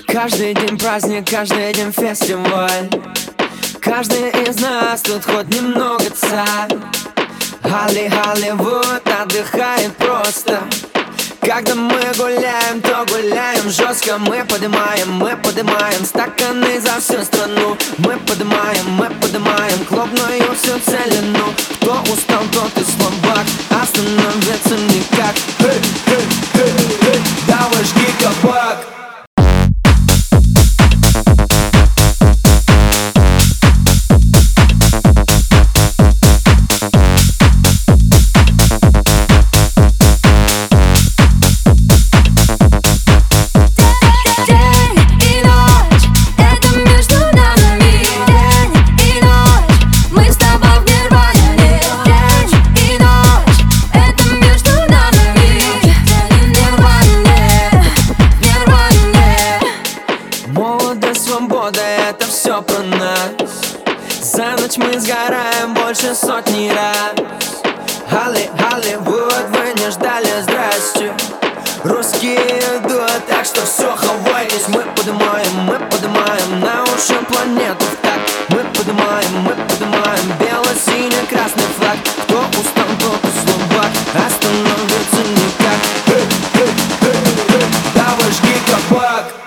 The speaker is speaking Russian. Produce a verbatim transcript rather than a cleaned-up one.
Каждый день праздник, каждый день фестиваль. Каждый из нас тут хоть немного царь. Холли, Холливуд отдыхает просто. Когда мы гуляем, то гуляем жестко. Мы поднимаем, мы поднимаем стаканы за всю страну. Мы поднимаем, мы поднимаем клубную всю целину. Кто устал, тот и слабак, остановиться никак. Эй, эй, эй, эй, давай жги кабак. Свобода, это все про нас. За ночь мы сгораем больше сотни раз. Холли, Холливуд, вы не ждали, здрасте. Русские идут, так что все, хавайтесь. Мы поднимаем, мы поднимаем на уши планету в такт. Мы поднимаем, мы поднимаем бело-синий-красный флаг. Кто устал, тот и слабак, остановиться никак. Эй, эй, эй, эй, давай жги кабак.